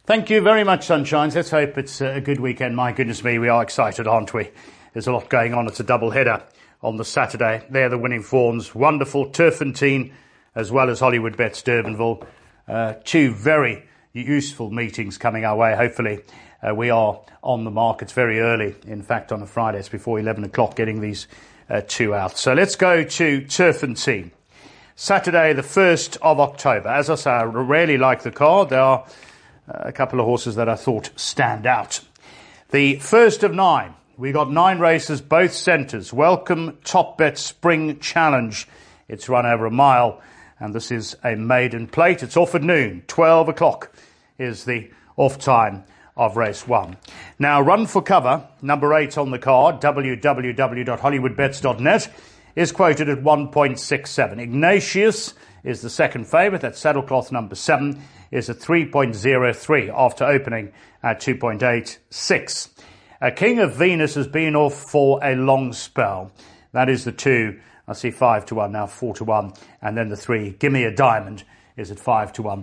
Thank you very much, Sunshines. Let's hope it's a good weekend. My goodness me, we are excited, aren't we? There's a lot going on. It's a double header on the Saturday. They're the winning forms. Wonderful Turfentine as well as Hollywood Bets Durbanville. Two very useful meetings coming our way. Hopefully we are on the markets very early. In fact, on a Friday, it's before 11 o'clock getting these two out. So let's go to Turfentine. Saturday, the 1st of October. As I say, I really like the card. There are a couple of horses that I thought stand out. The first of 9. We got 9 races, both centres. Welcome Top Bet Spring Challenge. It's run over a mile, and this is a maiden plate. It's off at noon. 12 o'clock is the off time of race 1. Now, Run for Cover, number 8 on the card, www.hollywoodbets.net, is quoted at 1.67. Ignatius is the second favourite. That's Saddlecloth number 7. Is at 3.03 after opening at 2.86. King of Venus has been off for a long spell. That is the 2. I see 5-1 now, 4-1. And then the 3, Gimme a Diamond, is at 5-1,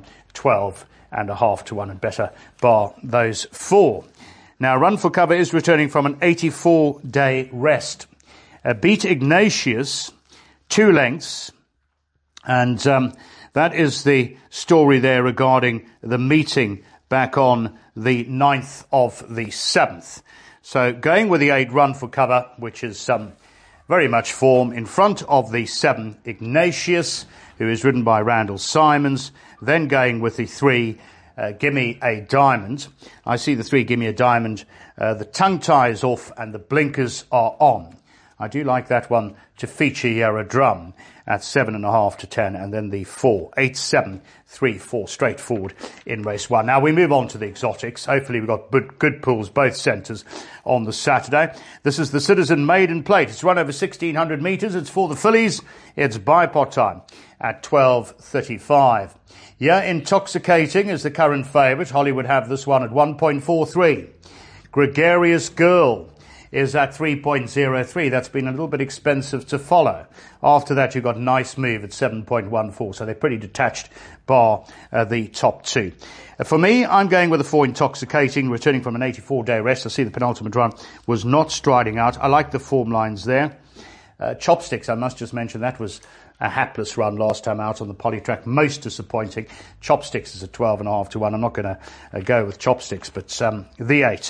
12.5-1 and better, bar those 4. Now, Run for Cover is returning from an 84-day rest. Beat Ignatius 2 lengths, and that is the story there regarding the meeting back on the 9th of the 7th. So going with the 8 Run for Cover, which is very much form, in front of the 7 Ignatius, who is ridden by Randall Simons. Then going with the 3 Gimme a Diamond. I see the 3 Gimme a Diamond. The tongue tie is off and the blinkers are on. I do like that one to feature Yarra Drum at 7.5 to 10, and then the 4, 8, 7, 3, 4, straightforward in race 1. Now we move on to the exotics. Hopefully we've got good pools, both centres on the Saturday. This is the Citizen Maiden Plate. It's run over 1,600 metres. It's for the fillies. It's bipod time at 12.35. Yeah, Intoxicating is the current favourite. Hollywood have this one at 1.43. Gregarious Girl is at 3.03. That's been a little bit expensive to follow. After that, you've got Nice Move at 7.14. So they're pretty detached, bar the top 2. For me, I'm going with the 4 Intoxicating, returning from an 84-day rest. I see the penultimate run was not striding out. I like the form lines there. Chopsticks, I must just mention, that was a hapless run last time out on the Polytrack. Most disappointing. Chopsticks is at 12.5 to 1. I'm not going to go with Chopsticks, but the 8.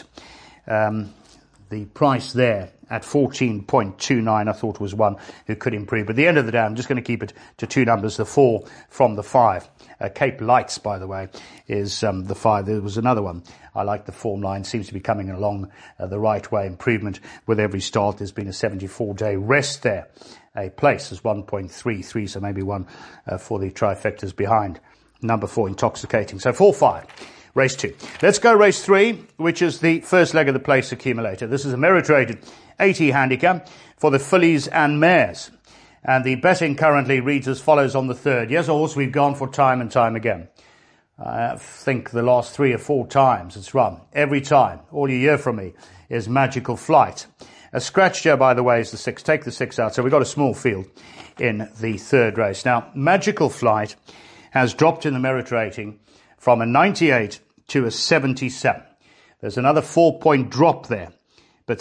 The price there at 14.29 I thought was one who could improve. But at the end of the day, I'm just going to keep it to 2 numbers, the 4 from the 5. Cape Lights, by the way, is the 5. There was another one. I like the form line. Seems to be coming along the right way. Improvement with every start. There's been a 74-day rest there. A place is 1.33, so maybe one for the trifectas behind. Number 4, Intoxicating. So 4-5. Race 2. Let's go race 3, which is the first leg of the place accumulator. This is a merit-rated 80 handicap for the fillies and mares. And the betting currently reads as follows on the 3rd. Yes, a horse we've gone for time and time again. I think the last 3 or 4 times it's run. Every time. All you hear from me is Magical Flight. A scratch here, by the way, is the 6. Take the 6 out. So we've got a small field in the 3rd race. Now, Magical Flight has dropped in the merit rating from a 98 to a 77. There's another 4-point drop there. But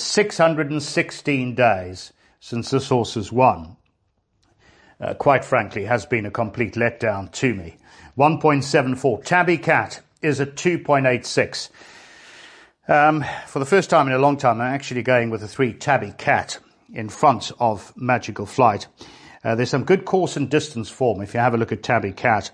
616 days since this horse has won, quite frankly, has been a complete letdown to me. 1.74. Tabby Cat is at 2.86. For the first time in a long time, I'm actually going with the 3 Tabby Cat in front of Magical Flight. There's some good course and distance form if you have a look at Tabby Cat.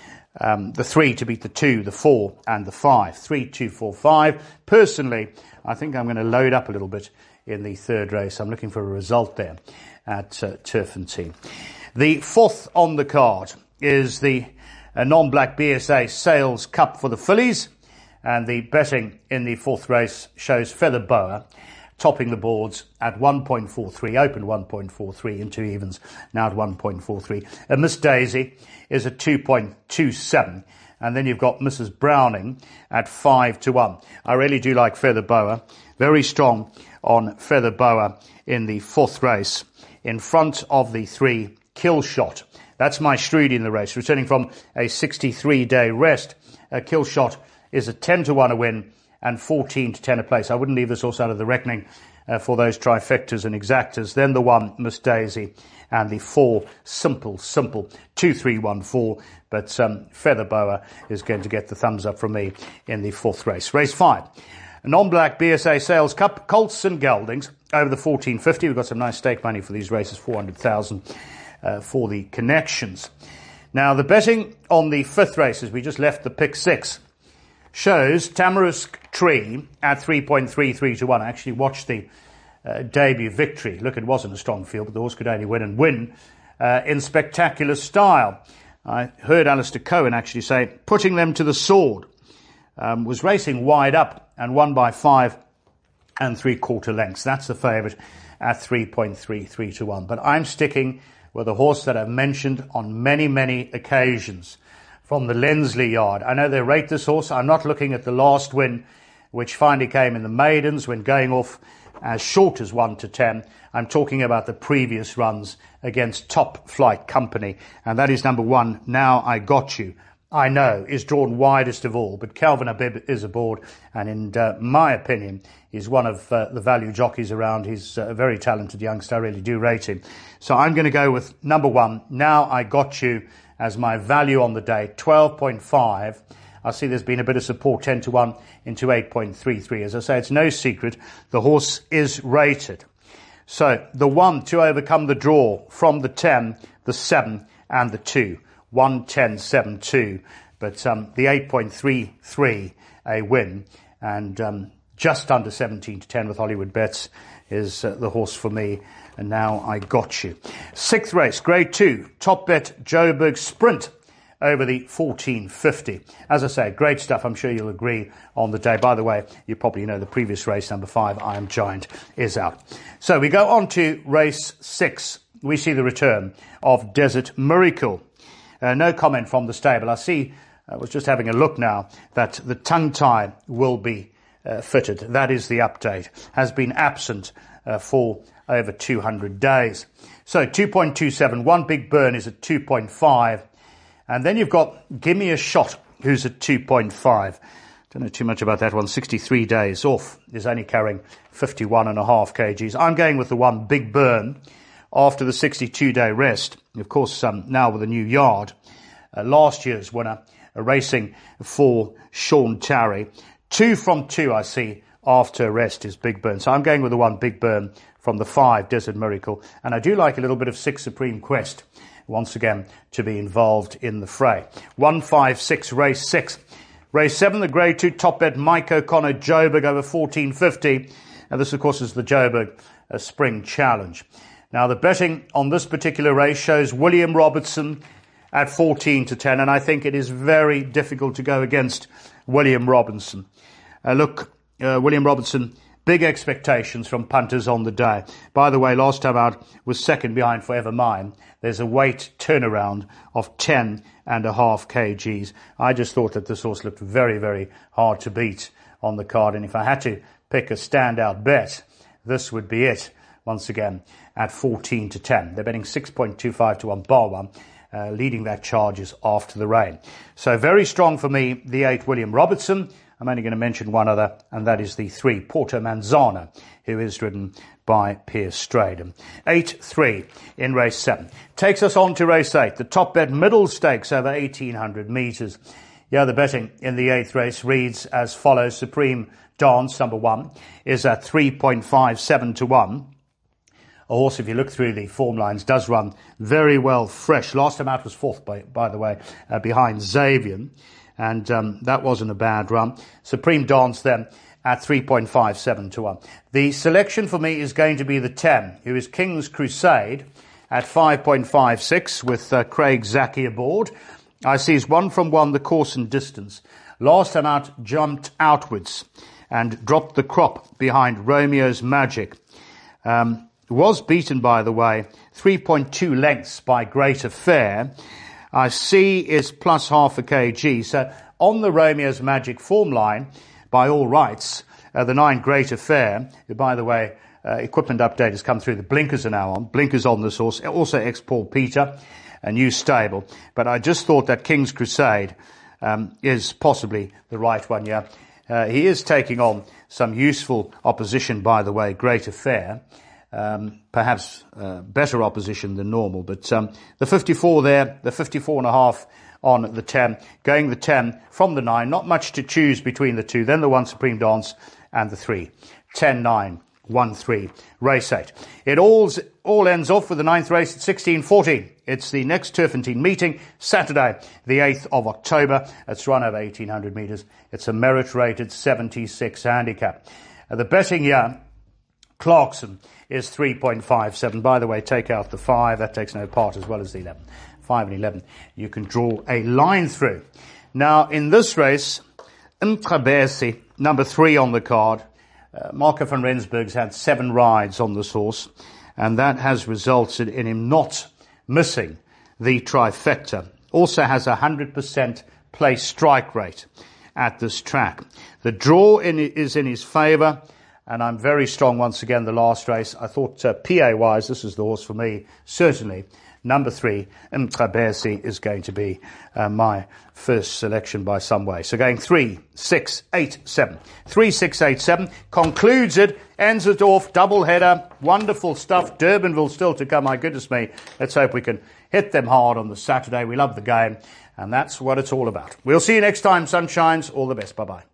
The 3 to beat the 2, the 4 and the 5. 3, 2, 4, 5. Personally, I think I'm going to load up a little bit in the 3rd race. I'm looking for a result there at Turfentine. The 4th on the card is the non-black BSA Sales Cup for the fillies. And the betting in the 4th race shows Feather Boa topping the boards at 1.43, open 1.43 in 2 evens, now at 1.43. Miss Daisy is at 2.27. And then you've got Mrs. Browning at 5-1. I really do like Feather Boa. Very strong on Feather Boa in the 4th race. In front of the 3 Killshot. That's my Strudi in the race, returning from a 63-day rest. Killshot is a 10 to 1 a win and 14 to 10 a place. I wouldn't leave this horse out of the reckoning for those trifectas and exactas. Then the 1, Miss Daisy, and the 4, Simple, 2-3-1-4. But Feather Boa is going to get the thumbs up from me in the 4th race. Race 5, non-black BSA Sales Cup, Colts and Geldings over the 1450. We've got some nice stake money for these races, 400,000 for the connections. Now, the betting on the 5th race, as we just left the pick 6, shows Tamarisk Tree at 3.33 to 1. I actually watched the debut victory. Look, it wasn't a strong field, but the horse could only win in spectacular style. I heard Alistair Cohen actually say, putting them to the sword. Was racing wide up and won by 5 3/4 lengths. That's the favourite at 3.33 to 1. But I'm sticking with a horse that I've mentioned on many, many occasions from the Lensley yard. I know they rate this horse. I'm not looking at the last win, which finally came in the maidens when going off as short as 1 to 10. I'm talking about the previous runs against Top Flight Company. And that is number 1, Now I Got You. I know is drawn widest of all, but Calvin Abib is aboard, and in my opinion, he's one of the value jockeys around. He's a very talented youngster. I really do rate him. So I'm going to go with number 1, Now I Got You, as my value on the day, 12.5. I see there's been a bit of support, 10 to 1 into 8.33. As I say, it's no secret the horse is rated. So the 1 to overcome the draw from the 10, the 7 and the 2. 1-10-7-2, but the 8.33 a win, and just under 17 to 10 with Hollywood Bets is the horse for me. And Now I Got You. 6th race, Grade 2, Top Bet Joburg Sprint over the 1450. As I say, great stuff. I'm sure you'll agree on the day. By the way, you probably know the previous race, number 5, I Am Giant, is out. So we go on to race 6. We see the return of Desert Miracle. No comment from the stable. I was just having a look now, that the tongue tie will be fitted. That is the update. Has been absent for over 200 days. So 2.27. One Big Burn is at 2.5. And then you've got Gimme a Shot, who's at 2.5. Don't know too much about that one. 63 days off. Is only carrying 51.5 kgs. I'm going with the 1 Big Burn after the 62-day rest. Of course, now with a new yard. Last year's winner, racing for Sean Tarry. 2 from 2, I see, after rest is Big Burn. So I'm going with the 1 Big Burn from the 5 Desert Miracle. And I do like a little bit of 6 Supreme Quest, once again, to be involved in the fray. 1-5-6, race 6. Race 7, the Grade 2 Top Bet Mike O'Connor Joburg over 1450. And this, of course, is the Joburg Spring Challenge. Now, the betting on this particular race shows William Robertson at 14 to 10, and I think it is very difficult to go against William Robertson. William Robertson, big expectations from punters on the day. By the way, last time out was second behind Forever Mine. There's a weight turnaround of 10.5 kgs. I just thought that this horse looked very, very hard to beat on the card, and if I had to pick a standout bet, this would be it. Once again, at 14 to 10. They're betting 6.25 to 1 bar 1, leading that charges after the rain. So very strong for me, the 8 William Robertson. I'm only going to mention one other, and that is the 3 Porto Manzana, who is ridden by Piers Straden. 8-3 in race 7. Takes us on to race 8, the Top Bet Middle Stakes over 1,800 metres. Yeah, the betting in the 8th race reads as follows. Supreme Dance, number 1, is at 3.57 to 1. A horse, if you look through the form lines, does run very well fresh. Last time out was 4th, by the way, behind Xavier. And that wasn't a bad run. Supreme Dance then at 3.57 to 1. The selection for me is going to be the 10, who is King's Crusade at 5.56 with Craig Zaki aboard. I see he's 1 from 1 the course and distance. Last time out jumped outwards and dropped the crop behind Romeo's Magic. Was beaten, by the way, 3.2 lengths by Great Affair. I see is plus half a kg. So on the Romeo's Magic form line, by all rights, the 9 Great Affair, who, by the way, equipment update has come through. The blinkers are now on. Blinkers on this horse. Also ex-Paul Peter, a new stable. But I just thought that King's Crusade is possibly the right one here. He is taking on some useful opposition, by the way, Great Affair. Perhaps better opposition than normal, but the 54 there, the 54.5 on the 10, going the 10 from the 9, not much to choose between the two, then the 1 Supreme Dance and the 3. 10, 9, 1, 3, race 8. It all ends off with the 9th race at 16:14. It's the next Turfentine meeting, Saturday, the 8th of October. It's run over 1,800 metres. It's a merit-rated 76 handicap. The betting here, Clarkson, is 3.57. By the way, take out the 5. That takes no part, as well as the 11. 5 and 11. You can draw a line through. Now, in this race, Mqabesi, number 3 on the card. Marco van Rensburg's had 7 rides on this horse, and that has resulted in him not missing the trifecta. Also has a 100% place strike rate at this track. The draw is in his favour, and I'm very strong once again the last race. I thought PA-wise, this is the horse for me, certainly. Number 3, Mqabesi, is going to be my first selection by some way. So going 3, 6, 8, 7. 3, 6, 8, 7. Concludes it, ends it off, double header. Wonderful stuff. Durbanville still to come. My goodness me. Let's hope we can hit them hard on the Saturday. We love the game, and that's what it's all about. We'll see you next time, Sunshines. All the best. Bye-bye.